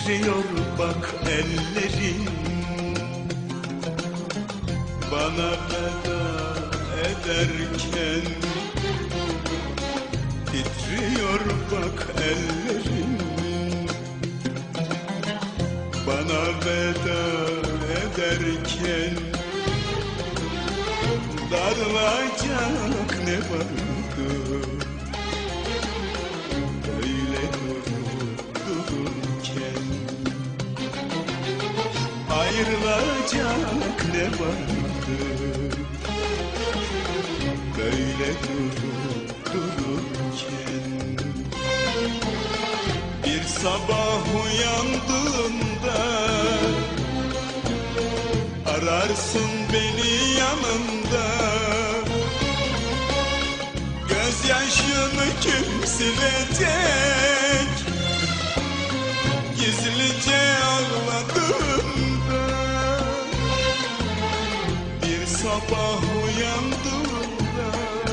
Titriyor bak ellerin, bana veda ederken. Titriyor bak ellerin, bana veda ederken. Darılacak ne vardı öyle dururken. Ayrılacak ne vardı böyle dururken. Bir sabah uyandığında ararsın beni yanında. Gözyaşını kim silecek? Gizlice ağladığımda. Bir sabah uyandığımda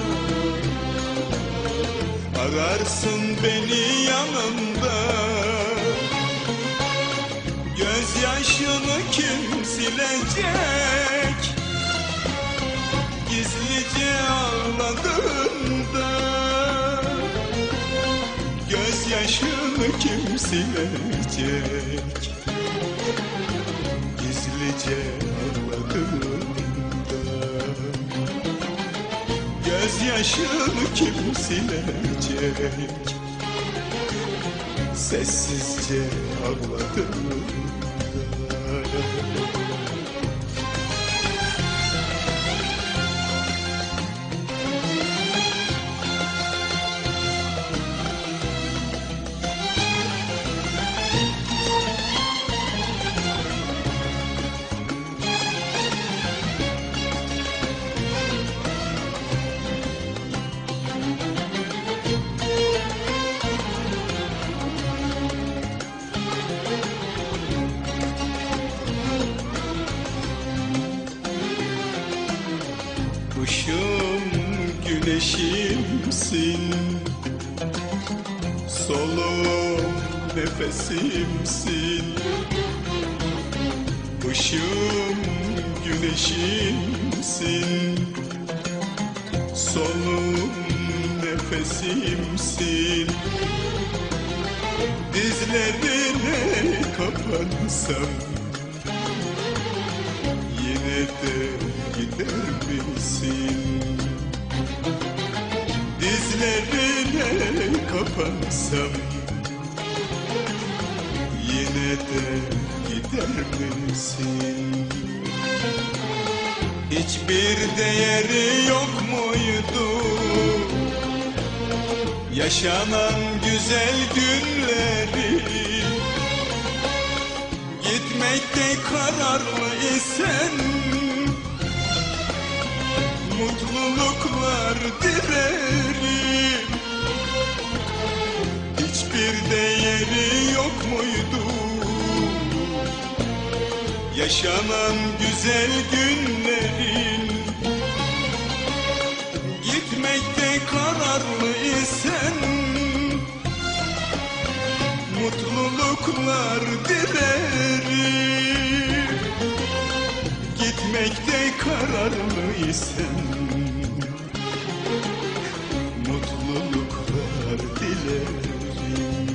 ararsın beni yanında. Gözyaşını kim silecek? Gizlice ağladığında. Gözyaşını kim silecek? Gizlice ağladığında. Gözyaşını kim silecek? Sessizce ağladığında. Kuşum güneşimsin, soluğum nefesimsin. Kuşum güneşimsin, soluğum nefesimsin. Dizlerine kapansam yine de gider misin? Dizlerine kapansam yine de gider misin? Hiçbir değeri yok muydu yaşanan güzel günleri? Gitmekte kararlı isen mutluluklar dilerim. Hiçbir değeri yok muydu yaşanan güzel günlerin? Gitmekte kararlı isen mutluluklar dilerim. Gitmekte kararlı isen mutluluklar dilerim.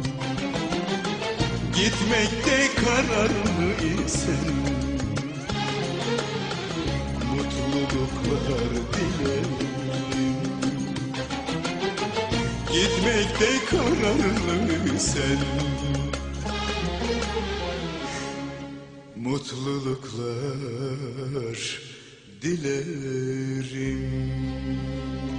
Gitmekte kararlı isen mutluluklar dilerim. Gitmekte kararlı isen mutluluklar dilerim.